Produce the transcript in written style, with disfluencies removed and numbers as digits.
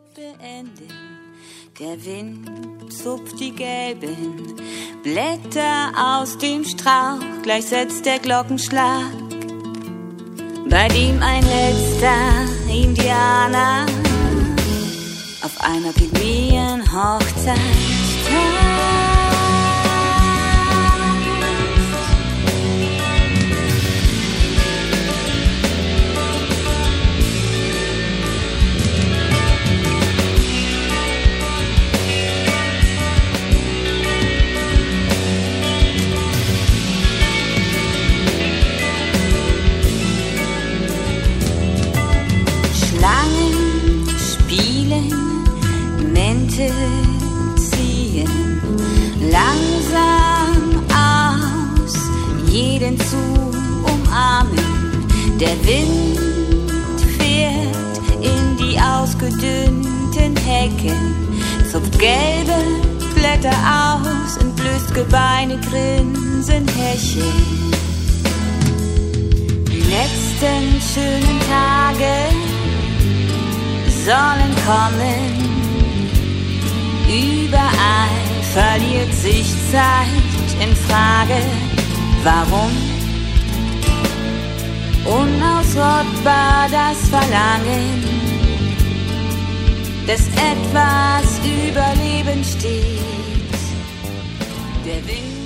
beenden. Der Wind zupft die gelben Blätter aus dem Strauch, gleich setzt der Glockenschlag. Bei ihm ein letzter Indianer auf einer Pygmäen-Hochzeit. Ziehen langsam aus, jeden zu umarmen. Der Wind fährt in die ausgedünnten Hecken, zupft gelbe Blätter aus, entblößt Gebeine, Grinsen, Hecheln. Die letzten schönen Tage sollen kommen. Überall verliert sich Zeit in Frage, warum? Unausrottbar das Verlangen, dass etwas über Leben steht. Der Wind